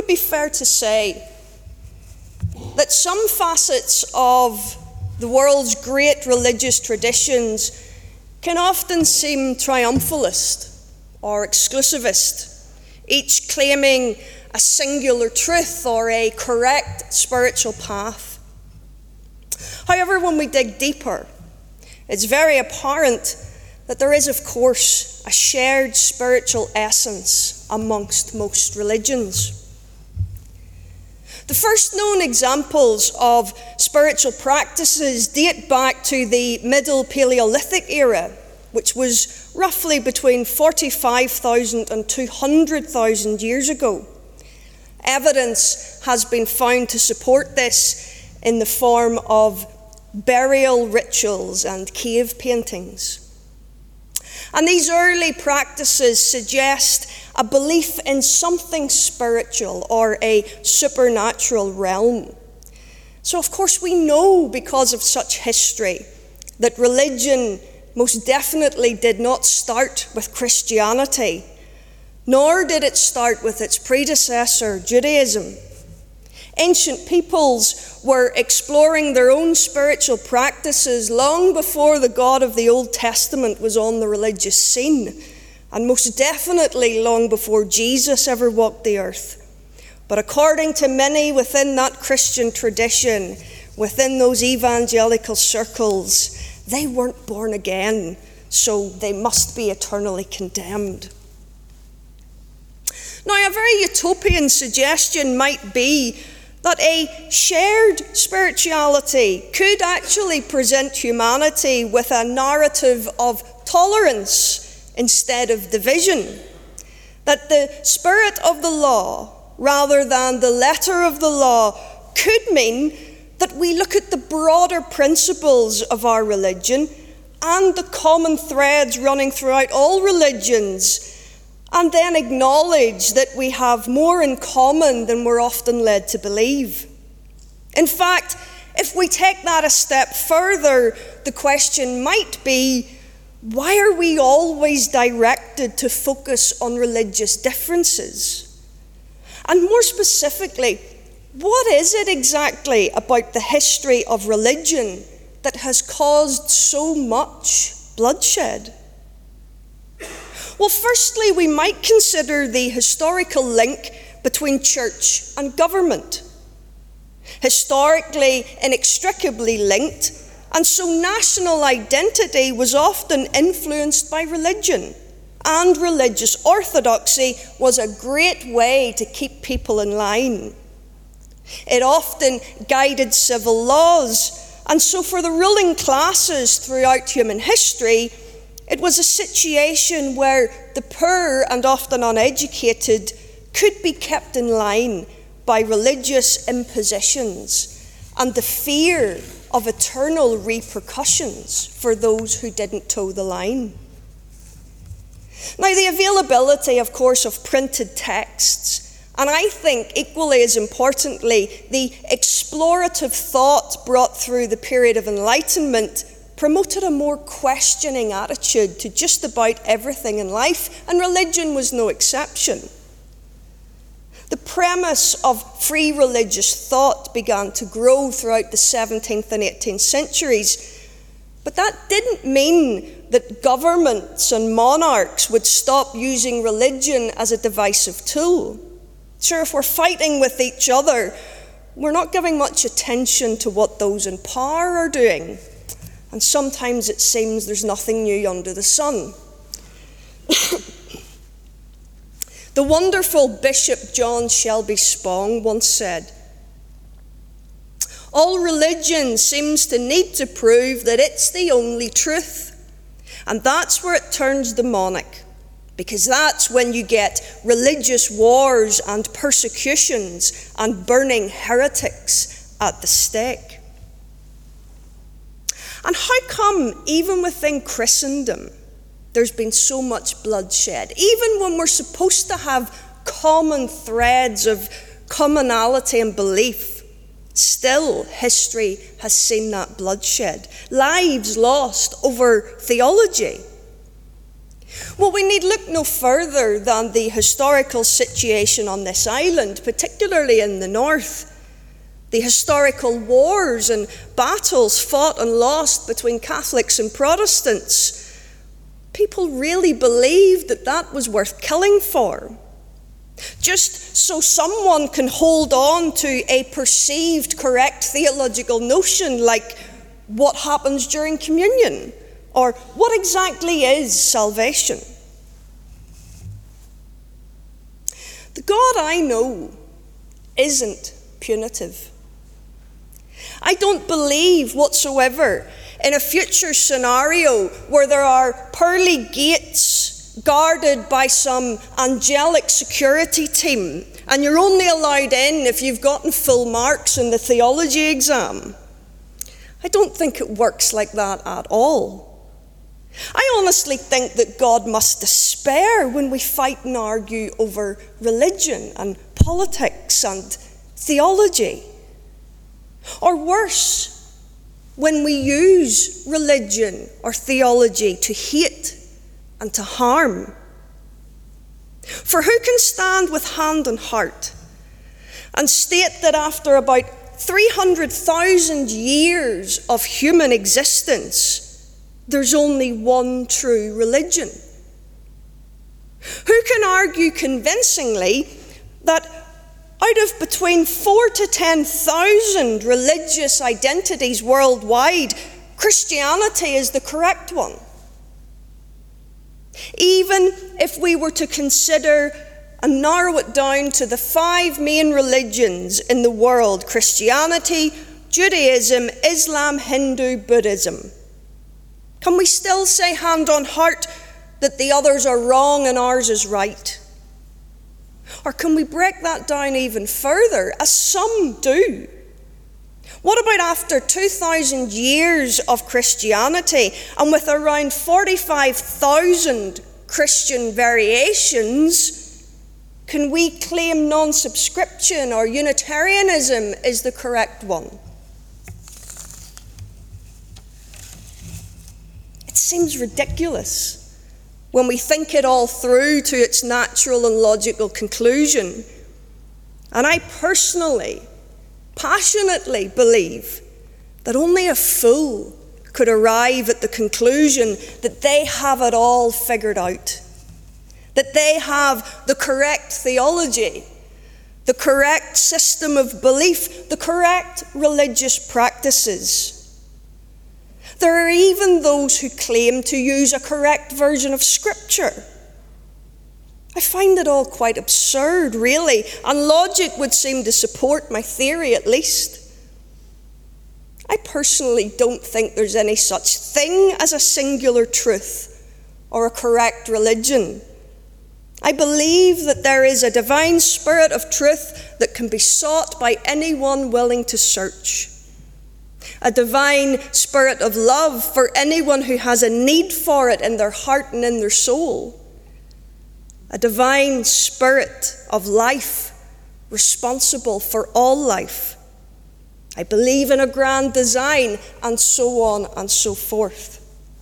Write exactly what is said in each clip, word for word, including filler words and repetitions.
be fair to say that some facets of the world's great religious traditions can often seem triumphalist or exclusivist, each claiming a singular truth or a correct spiritual path. However, when we dig deeper, it's very apparent that there is, of course, a shared spiritual essence amongst most religions. The first known examples of spiritual practices date back to the Middle Paleolithic era, which was roughly between forty-five thousand and two hundred thousand years ago. Evidence has been found to support this in the form of burial rituals and cave paintings. And these early practices suggest a belief in something spiritual or a supernatural realm. So, of course, we know because of such history that religion most definitely did not start with Christianity, nor did it start with its predecessor, Judaism. Ancient peoples were exploring their own spiritual practices long before the God of the Old Testament was on the religious scene, and most definitely long before Jesus ever walked the earth. But according to many within that Christian tradition, within those evangelical circles, they weren't born again, so they must be eternally condemned. Now, a very utopian suggestion might be that a shared spirituality could actually present humanity with a narrative of tolerance instead of division. That the spirit of the law, rather than the letter of the law, could mean that we look at the broader principles of our religion and the common threads running throughout all religions, and then acknowledge that we have more in common than we're often led to believe. In fact, if we take that a step further, the question might be, why are we always directed to focus on religious differences? And more specifically, what is it exactly about the history of religion that has caused so much bloodshed? Well, firstly, we might consider the historical link between church and government. Historically, inextricably linked, and so national identity was often influenced by religion, and religious orthodoxy was a great way to keep people in line. It often guided civil laws, and so for the ruling classes throughout human history, it was a situation where the poor and often uneducated could be kept in line by religious impositions and the fear of eternal repercussions for those who didn't toe the line. Now, the availability, of course, of printed texts, and I think equally as importantly, the explorative thought brought through the period of Enlightenment promoted a more questioning attitude to just about everything in life, and religion was no exception. The premise of free religious thought began to grow throughout the seventeenth and eighteenth centuries, but that didn't mean that governments and monarchs would stop using religion as a divisive tool. Sure, if we're fighting with each other, we're not giving much attention to what those in power are doing. And sometimes it seems there's nothing new under the sun. The wonderful Bishop John Shelby Spong once said, "All religion seems to need to prove that it's the only truth. And that's where it turns demonic, because that's when you get religious wars and persecutions and burning heretics at the stake." And how come, even within Christendom, there's been so much bloodshed? Even when we're supposed to have common threads of commonality and belief, still history has seen that bloodshed. Lives lost over theology. Well, we need look no further than the historical situation on this island, particularly in the north. The historical wars and battles fought and lost between Catholics and Protestants. People really believed that that was worth killing for, just so someone can hold on to a perceived correct theological notion like what happens during communion, or what exactly is salvation. The God I know isn't punitive. I don't believe whatsoever in a future scenario where there are pearly gates guarded by some angelic security team, and you're only allowed in if you've gotten full marks in the theology exam. I don't think it works like that at all. I honestly think that God must despair when we fight and argue over religion and politics and theology. Or worse, when we use religion or theology to hate and to harm. For who can stand with hand on heart and state that after about three hundred thousand years of human existence, there's only one true religion? Who can argue convincingly that out of between four to ten thousand religious identities worldwide, Christianity is the correct one? Even if we were to consider and narrow it down to the five main religions in the world: Christianity, Judaism, Islam, Hindu, Buddhism, can we still say hand on heart that the others are wrong and ours is right? Or can we break that down even further, as some do? What about after two thousand years of Christianity, and with around forty-five thousand Christian variations, can we claim non-subscription or Unitarianism is the correct one? It seems ridiculous when we think it all through to its natural and logical conclusion. And I personally, passionately believe that only a fool could arrive at the conclusion that they have it all figured out, that they have the correct theology, the correct system of belief, the correct religious practices. There are even those who claim to use a correct version of Scripture. I find it all quite absurd, really, and logic would seem to support my theory at least. I personally don't think there's any such thing as a singular truth or a correct religion. I believe that there is a divine spirit of truth that can be sought by anyone willing to search. A divine spirit of love for anyone who has a need for it in their heart and in their soul. A divine spirit of life responsible for all life. I believe in a grand design, and so on and so forth.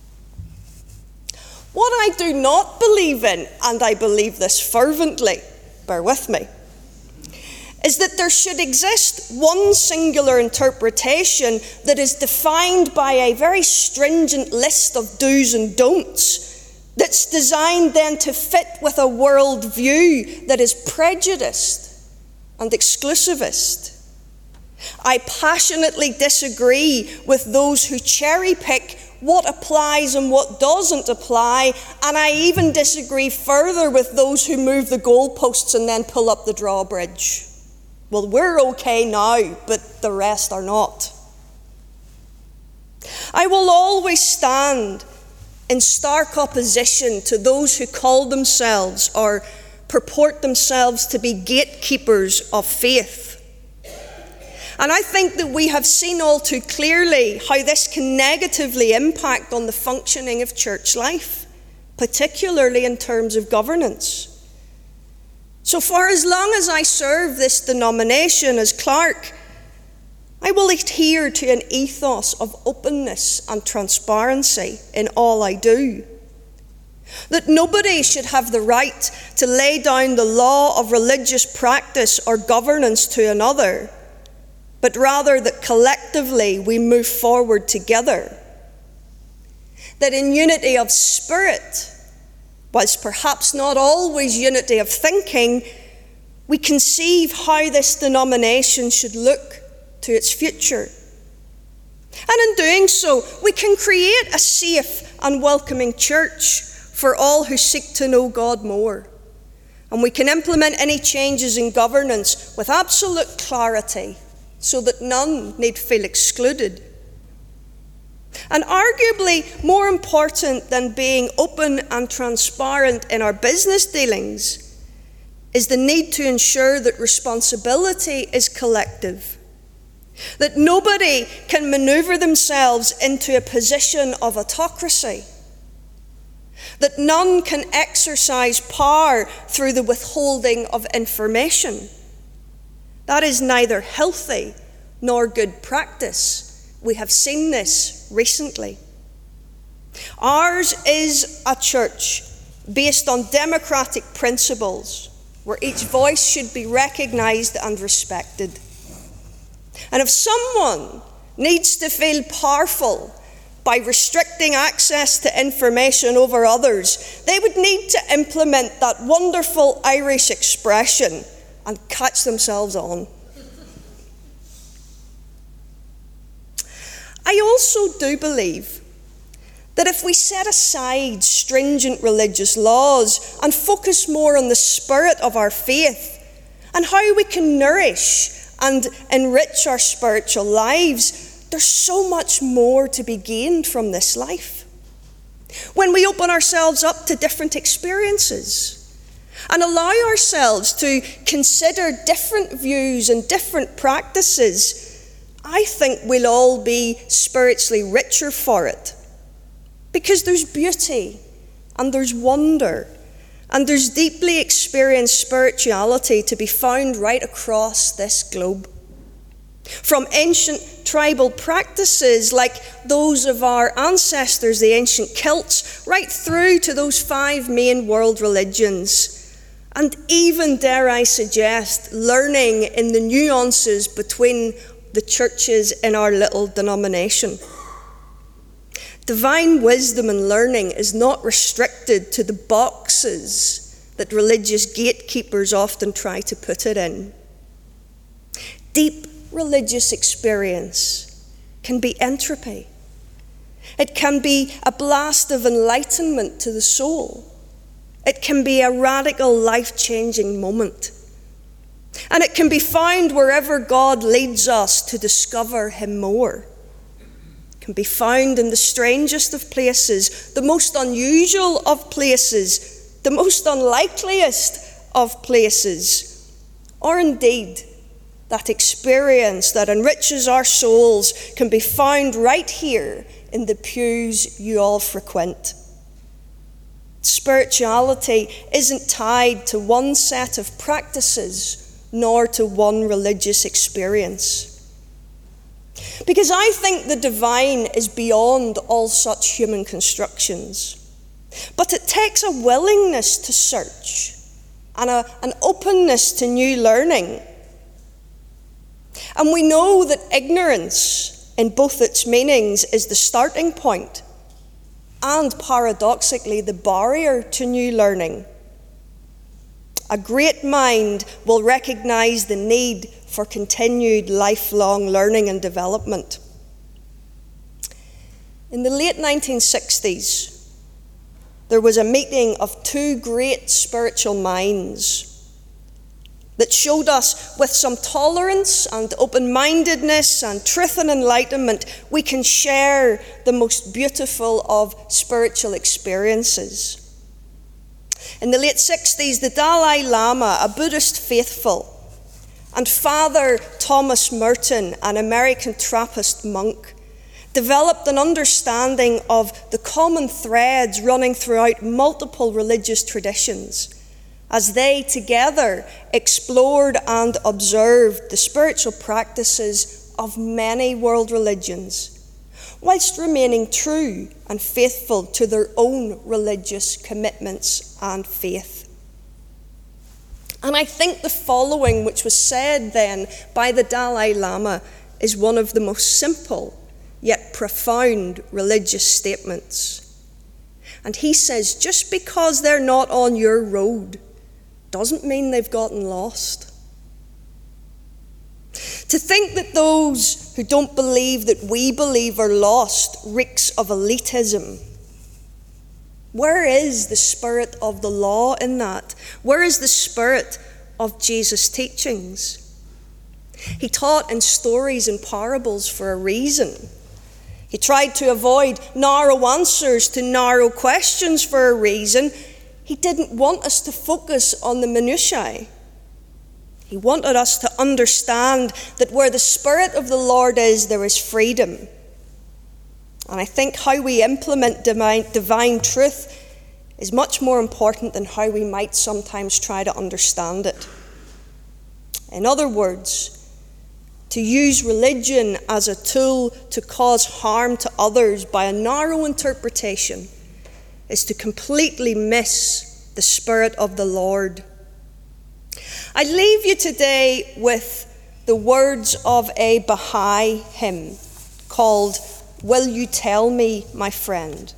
What I do not believe in, and I believe this fervently, bear with me, is that there should exist one singular interpretation that is defined by a very stringent list of do's and don'ts, that's designed then to fit with a worldview that is prejudiced and exclusivist. I passionately disagree with those who cherry pick what applies and what doesn't apply, and I even disagree further with those who move the goalposts and then pull up the drawbridge. Well, we're okay now, but the rest are not. I will always stand in stark opposition to those who call themselves or purport themselves to be gatekeepers of faith. And I think that we have seen all too clearly how this can negatively impact on the functioning of church life, particularly in terms of governance. So for as long as I serve this denomination as clerk, I will adhere to an ethos of openness and transparency in all I do. that nobody should have the right to lay down the law of religious practice or governance to another, but rather that collectively we move forward together. That in unity of spirit, whilst perhaps not always unity of thinking, we conceive how this denomination should look to its future. And in doing so, we can create a safe and welcoming church for all who seek to know God more. And we can implement any changes in governance with absolute clarity so that none need feel excluded. And arguably more important than being open and transparent in our business dealings is the need to ensure that responsibility is collective. That nobody can maneuver themselves into a position of autocracy. That none can exercise power through the withholding of information. That is neither healthy nor good practice. We have seen this recently. Ours is a church based on democratic principles, where each voice should be recognised and respected. And if someone needs to feel powerful by restricting access to information over others, they would need to implement that wonderful Irish expression and catch themselves on. I also do believe that if we set aside stringent religious laws and focus more on the spirit of our faith and how we can nourish and enrich our spiritual lives, there's so much more to be gained from this life. When we open ourselves up to different experiences and allow ourselves to consider different views and different practices, I think we'll all be spiritually richer for it. Because there's beauty and there's wonder and there's deeply experienced spirituality to be found right across this globe. From ancient tribal practices like those of our ancestors, the ancient Celts, right through to those five main world religions. And even, dare I suggest, learning in the nuances between the churches in our little denomination. Divine wisdom and learning is not restricted to the boxes that religious gatekeepers often try to put it in. Deep religious experience can be entropy. It can be a blast of enlightenment to the soul. It can be a radical, life-changing moment. And it can be found wherever God leads us to discover Him more. Can be found in the strangest of places, the most unusual of places, the most unlikeliest of places, or indeed, that experience that enriches our souls can be found right here in the pews you all frequent. Spirituality isn't tied to one set of practices, nor to one religious experience. Because I think the divine is beyond all such human constructions. But it takes a willingness to search and a, an openness to new learning. And we know that ignorance, in both its meanings, is the starting point and, paradoxically, the barrier to new learning. A great mind will recognise the need for continued lifelong learning and development. In the late nineteen sixties, there was a meeting of two great spiritual minds that showed us with some tolerance and open-mindedness and truth and enlightenment, we can share the most beautiful of spiritual experiences. In the late sixties, the Dalai Lama, a Buddhist faithful, and Father Thomas Merton, an American Trappist monk, developed an understanding of the common threads running throughout multiple religious traditions as they together explored and observed the spiritual practices of many world religions, whilst remaining true and faithful to their own religious commitments and faith. And I think the following, which was said then by the Dalai Lama, is one of the most simple yet profound religious statements. And he says, just because they're not on your road doesn't mean they've gotten lost. To think that those who don't believe that we believe are lost reeks of elitism. Where is the spirit of the law in that? Where is the spirit of Jesus' teachings? He taught in stories and parables for a reason. He tried to avoid narrow answers to narrow questions for a reason. He didn't want us to focus on the minutiae. He wanted us to understand that where the Spirit of the Lord is, there is freedom. And I think how we implement divine, divine truth is much more important than how we might sometimes try to understand it. In other words, to use religion as a tool to cause harm to others by a narrow interpretation is to completely miss the Spirit of the Lord. I leave you today with the words of a Baha'i hymn called "Will You Tell Me, My Friend?"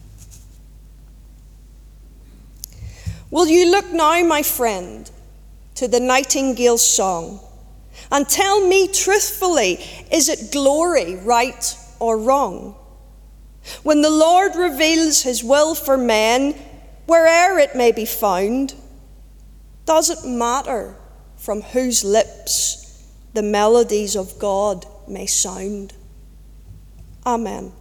Will you look now, my friend, to the nightingale's song, and tell me truthfully, is it glory, right or wrong? When the Lord reveals his will for men, where'er it may be found, does it matter from whose lips the melodies of God may sound? Amen.